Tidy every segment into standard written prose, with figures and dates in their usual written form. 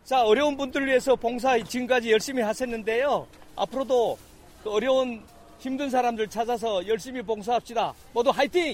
자, 어려운 분들을 위해서 봉사 지금까지 열심히 하셨는데요. 앞으로도 그 어려운 힘든 사람들 찾아서 열심히 봉사합시다. 모두 화이팅!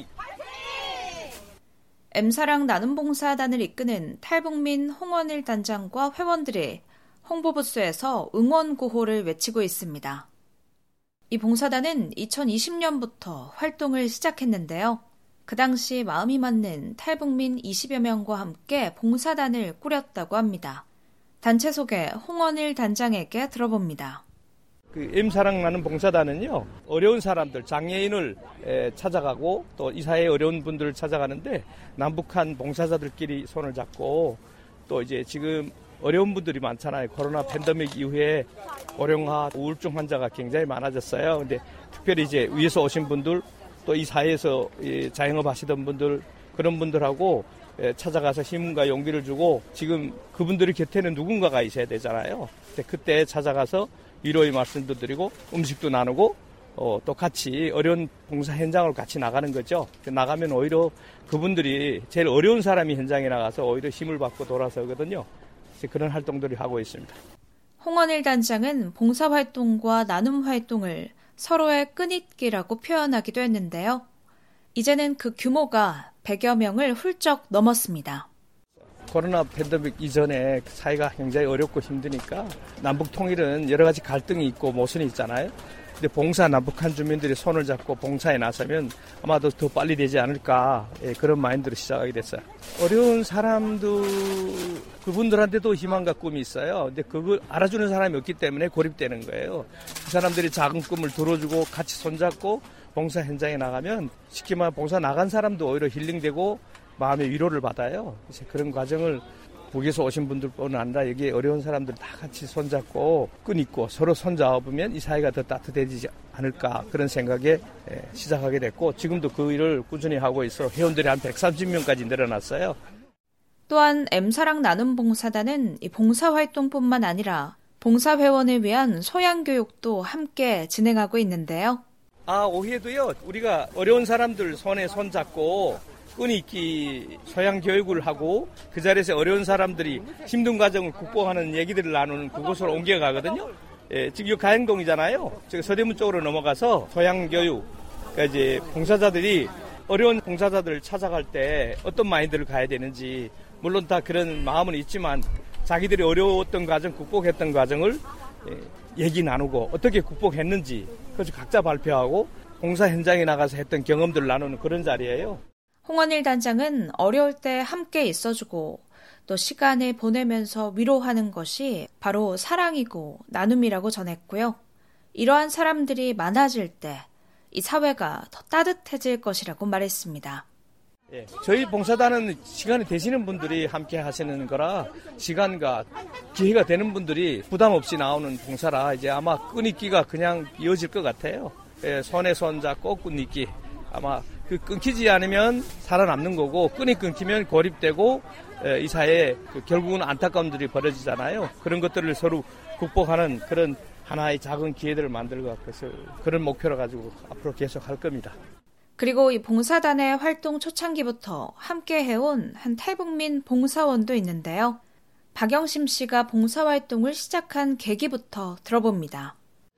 M사랑 나눔봉사단을 이끄는 탈북민 홍원일 단장과 회원들이 홍보부스에서 응원 구호를 외치고 있습니다. 이 봉사단은 2020년부터 활동을 시작했는데요. 그 당시 마음이 맞는 탈북민 20여 명과 함께 봉사단을 꾸렸다고 합니다. 단체 소개 홍원일 단장에게 들어봅니다. 그 M사랑 나눔봉사단은요, 어려운 사람들, 장애인을 찾아가고 또 이 사회의 어려운 분들을 찾아가는데 남북한 봉사자들끼리 손을 잡고 또 이제 지금 어려운 분들이 많잖아요. 코로나 팬데믹 이후에 고령화, 우울증 환자가 굉장히 많아졌어요. 근데 특별히 이제 위에서 오신 분들 또 이 사회에서 자영업 하시던 분들 그런 분들하고 찾아가서 힘과 용기를 주고 지금 그분들의 곁에는 누군가가 있어야 되잖아요. 그때 찾아가서 위로의 말씀도 드리고 음식도 나누고 또 같이 어려운 봉사 현장을 같이 나가는 거죠. 나가면 오히려 그분들이 제일 어려운 사람이 현장에 나가서 오히려 힘을 받고 돌아서거든요. 그런 활동들을 하고 있습니다. 홍원일 단장은 봉사활동과 나눔활동을 서로의 끈잇기라고 표현하기도 했는데요. 이제는 그 규모가 100여 명을 훌쩍 넘었습니다. 코로나 팬데믹 이전에 사회가 굉장히 어렵고 힘드니까 남북 통일은 여러 가지 갈등이 있고 모순이 있잖아요. 근데 봉사 남북한 주민들이 손을 잡고 봉사에 나서면 아마도 더 빨리 되지 않을까 그런 마인드로 시작하게 됐어요. 어려운 사람들 그분들한테도 희망과 꿈이 있어요. 근데 그걸 알아주는 사람이 없기 때문에 고립되는 거예요. 그 사람들이 작은 꿈을 들어주고 같이 손잡고 봉사 현장에 나가면 쉽게 말하면 봉사 나간 사람도 오히려 힐링되고 마음의 위로를 받아요. 이제 그런 과정을 북에서 오신 분들뿐 아니라 여기 어려운 사람들 다 같이 손잡고 끈 있고 서로 손잡으면 이 사회가 더 따뜻해지지 않을까 그런 생각에 시작하게 됐고 지금도 그 일을 꾸준히 하고 있어 회원들이 한 130명까지 늘어났어요. 또한 M사랑 나눔봉사단은 이 봉사활동뿐만 아니라 봉사회원을 위한 소양교육도 함께 진행하고 있는데요. 오후에도요. 우리가 어려운 사람들 손에 손잡고 끈있기 소양 교육을 하고 그 자리에서 어려운 사람들이 힘든 과정을 극복하는 얘기들을 나누는 그곳으로 옮겨가거든요. 지금 여기 가양동이잖아요. 지금 서대문 쪽으로 넘어가서 소양 교육, 그러니까 이제 봉사자들이 어려운 봉사자들을 찾아갈 때 어떤 마인드를 가야 되는지 물론 다 그런 마음은 있지만 자기들이 어려웠던 과정, 극복했던 과정을 얘기 나누고 어떻게 극복했는지 그래서 각자 발표하고 봉사 현장에 나가서 했던 경험들을 나누는 그런 자리예요. 홍원일 단장은 어려울 때 함께 있어주고 또 시간을 보내면서 위로하는 것이 바로 사랑이고 나눔이라고 전했고요. 이러한 사람들이 많아질 때 이 사회가 더 따뜻해질 것이라고 말했습니다. 저희 봉사단은 시간이 되시는 분들이 함께 하시는 거라 시간과 기회가 되는 분들이 부담 없이 나오는 봉사라 이제 아마 끈잇기가 그냥 이어질 것 같아요. 손에 손 잡고 끈잇기 아마 그 끊기지 않으면 살아남는 거고 끈이 끊기면 고립되고 이 사회에 결국은 안타까움들이 벌어지잖아요. 그런 것들을 서로 극복하는 그런 하나의 작은 기회들을 만들고 그래서 그런 목표를 가지고 앞으로 계속 할 겁니다. 그리고 이 봉사단의 활동 초창기부터 함께 해온 한 탈북민 봉사원도 있는데요. 박영심 씨가 봉사활동을 시작한 계기부터 들어봅니다.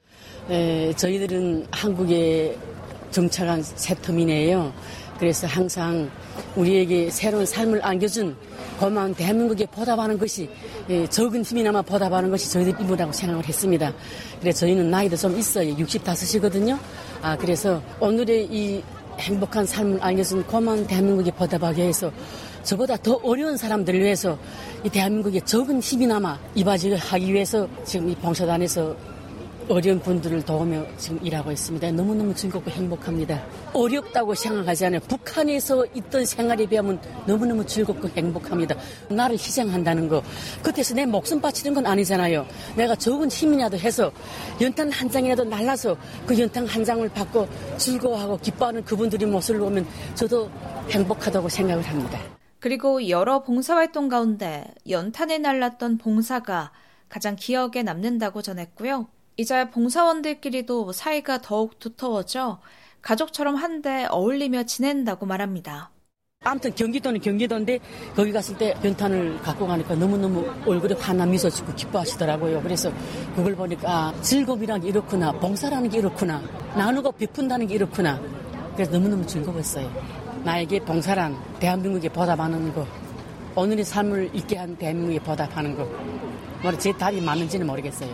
저희들은 한국에 정착한 새 터민이에요. 그래서 항상 우리에게 새로운 삶을 안겨준 고마운 대한민국에 보답하는 것이 적은 힘이나마 보답하는 것이 저희들 임무라고 생각을 했습니다. 그래서 저희는 나이도 좀 있어요. 65이거든요. 그래서 오늘의 이 행복한 삶을 안겨준 고마운 대한민국에 보답하기 위해서 저보다 더 어려운 사람들을 위해서 이 대한민국에 적은 힘이나마 이바지하기 위해서 지금 이 봉사단에서 어려운 분들을 도우며 지금 일하고 있습니다. 너무너무 즐겁고 행복합니다. 어렵다고 생각하지 않아요. 북한에서 있던 생활에 비하면 너무너무 즐겁고 행복합니다. 나를 희생한다는 거. 그때서 내 목숨 바치는 건 아니잖아요. 내가 적은 힘이라도 해서 연탄 한 장이라도 날라서 그 연탄 한 장을 받고 즐거워하고 기뻐하는 그분들의 모습을 보면 저도 행복하다고 생각을 합니다. 그리고 여러 봉사활동 가운데 연탄에 날랐던 봉사가 가장 기억에 남는다고 전했고요. 이제 봉사원들끼리도 사이가 더욱 두터워져 가족처럼 한데 어울리며 지낸다고 말합니다. 아무튼 경기도는 경기도인데 거기 갔을 때 연탄을 갖고 가니까 너무너무 얼굴에 환한 미소 짓고 기뻐하시더라고요. 그래서 그걸 보니까 즐거움이라는 게 이렇구나, 봉사라는 게 이렇구나, 나누고 베푼다는 게 이렇구나. 그래서 너무너무 즐거웠어요. 나에게 봉사란 대한민국에 보답하는 거, 오늘의 삶을 있게 한 대한민국에 보답하는 거. 제 답이 맞는지는 모르겠어요.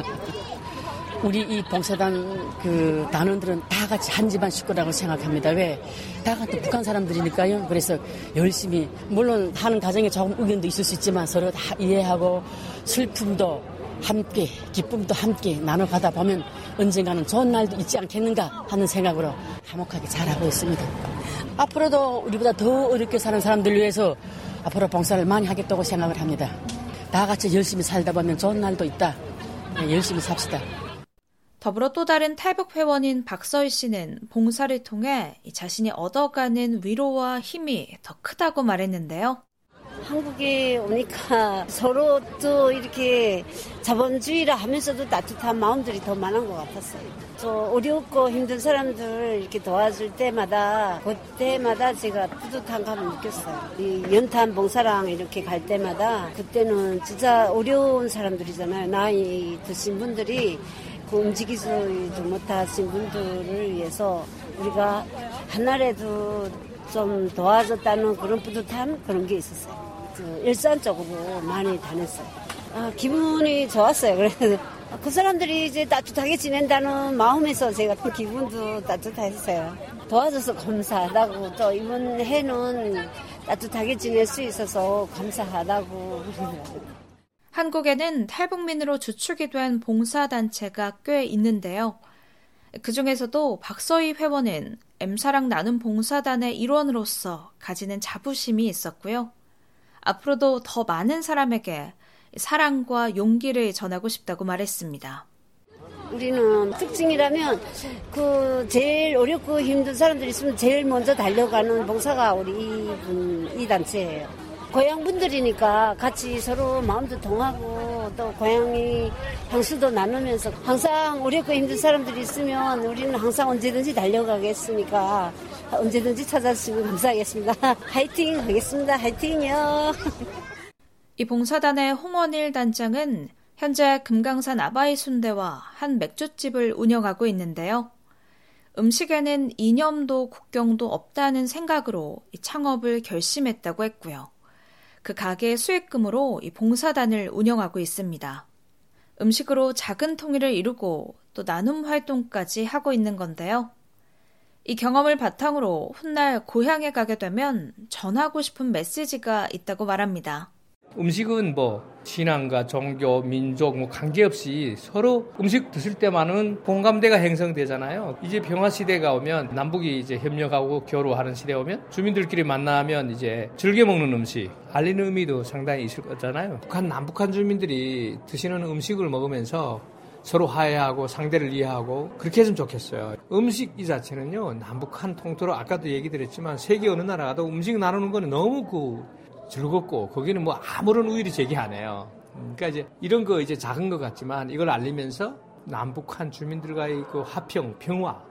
우리 이 봉사단 그 단원들은 다 같이 한 집안 식구라고 생각합니다. 왜? 다 같이 북한 사람들이니까요. 그래서 열심히, 물론 하는 과정에 조금 의견도 있을 수 있지만 서로 다 이해하고 슬픔도 함께, 기쁨도 함께 나눠가다 보면 언젠가는 좋은 날도 있지 않겠는가 하는 생각으로 화목하게 잘하고 있습니다. 앞으로도 우리보다 더 어렵게 사는 사람들 위해서 앞으로 봉사를 많이 하겠다고 생각을 합니다. 다 같이 열심히 살다 보면 좋은 날도 있다. 열심히 삽시다. 더불어 또 다른 탈북 회원인 박서희 씨는 봉사를 통해 자신이 얻어가는 위로와 힘이 더 크다고 말했는데요. 한국에 오니까 서로 또 이렇게 자본주의라 하면서도 따뜻한 마음들이 더 많은 것 같았어요. 저 어렵고 힘든 사람들 이렇게 도와줄 때마다 그때마다 제가 뿌듯한 감을 느꼈어요. 이 연탄 봉사랑 이렇게 갈 때마다 그때는 진짜 어려운 사람들이잖아요. 나이 드신 분들이 그 움직이지도 못하신 분들을 위해서 우리가 한날에도 좀 도와줬다는 그런 뿌듯한 그런 게 있었어요. 일산적으로 많이 다녔어요. 기분이 좋았어요. 그래서 그 사람들이 이제 따뜻하게 지낸다는 마음에서 제가 또 기분도 따뜻했어요. 도와줘서 감사하다고, 또 이번 해는 따뜻하게 지낼 수 있어서 감사하다고. 한국에는 탈북민으로 주축이 된 봉사단체가 꽤 있는데요. 그중에서도 박서희 회원은 M사랑 나눔 봉사단의 일원으로서 가지는 자부심이 있었고요. 앞으로도 더 많은 사람에게 사랑과 용기를 전하고 싶다고 말했습니다. 우리는 특징이라면 그 제일 어렵고 힘든 사람들이 있으면 제일 먼저 달려가는 봉사가 우리 이 단체예요. 고향 분들이니까 같이 서로 마음도 통하고 또 고향이 향수도 나누면서 항상 어렵고 힘든 사람들이 있으면 우리는 항상 언제든지 달려가겠으니까 언제든지 찾아주시면 감사하겠습니다. 화이팅 하겠습니다. 화이팅요. 이 봉사단의 홍원일 단장은 현재 금강산 아바이 순대와 한 맥주집을 운영하고 있는데요. 음식에는 이념도 국경도 없다는 생각으로 이 창업을 결심했다고 했고요. 그 가게의 수익금으로 이 봉사단을 운영하고 있습니다. 음식으로 작은 통일을 이루고 또 나눔 활동까지 하고 있는 건데요. 이 경험을 바탕으로 훗날 고향에 가게 되면 전하고 싶은 메시지가 있다고 말합니다. 음식은 신앙과 종교, 민족 관계없이 서로 음식 드실 때만은 공감대가 형성되잖아요. 이제 평화 시대가 오면 남북이 이제 협력하고 교류하는 시대 오면 주민들끼리 만나면 이제 즐겨 먹는 음식 알리는 의미도 상당히 있을 거잖아요. 북한 남북한 주민들이 드시는 음식을 먹으면서 서로 화해하고 상대를 이해하고 그렇게 했으면 좋겠어요. 음식 이 자체는요, 남북한 통틀어 아까도 얘기 드렸지만 세계 어느 나라 가도 음식 나누는 거는 너무 즐겁고 거기는 아무런 우열이 제기 안 해요. 그러니까 이제 이런 거 이제 작은 것 같지만 이걸 알리면서 남북한 주민들과의 그 화평, 평화,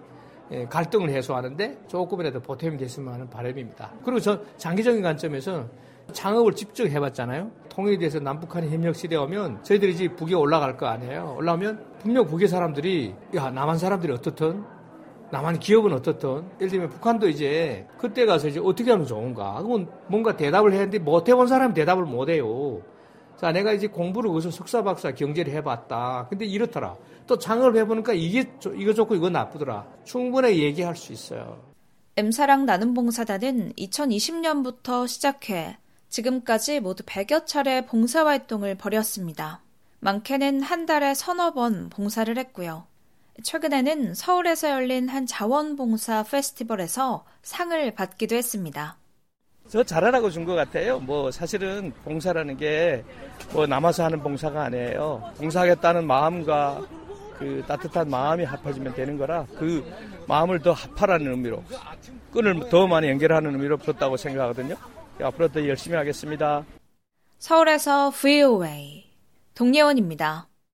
갈등을 해소하는데 조금이라도 보탬이 됐으면 하는 바람입니다. 그리고 저 장기적인 관점에서 창업을 직접 해봤잖아요. 통일이 돼서 남북한이 협력 시대 오면 저희들이 이제 북에 올라갈 거 아니에요. 올라오면 분명 북의 사람들이 남한 사람들이 어떻든 남한 기업은 어떻든 예를 들면 북한도 이제 그때 가서 이제 어떻게 하면 좋은가 그건 뭔가 대답을 해야 하는데 못 해본 사람이 대답을 못 해요. 자, 내가 이제 공부를 거기서 석사 박사 경제를 해봤다. 근데 이렇더라. 또 창업을 해보니까 이거 좋고 이거 나쁘더라. 충분히 얘기할 수 있어요. M사랑 나눔 봉사단은 2020년부터 시작해 지금까지 모두 100여 차례 봉사활동을 벌였습니다. 많게는 한 달에 서너 번 봉사를 했고요. 최근에는 서울에서 열린 한 자원봉사 페스티벌에서 상을 받기도 했습니다. 저 잘하라고 준 것 같아요. 사실은 봉사라는 게 남아서 하는 봉사가 아니에요. 봉사하겠다는 마음과 그 따뜻한 마음이 합해지면 되는 거라 그 마음을 더 합하라는 의미로 끈을 더 많이 연결하는 의미로 풀었다고 생각하거든요. 앞으로 더 열심히 하겠습니다. 서울에서 VOA 동예원입니다.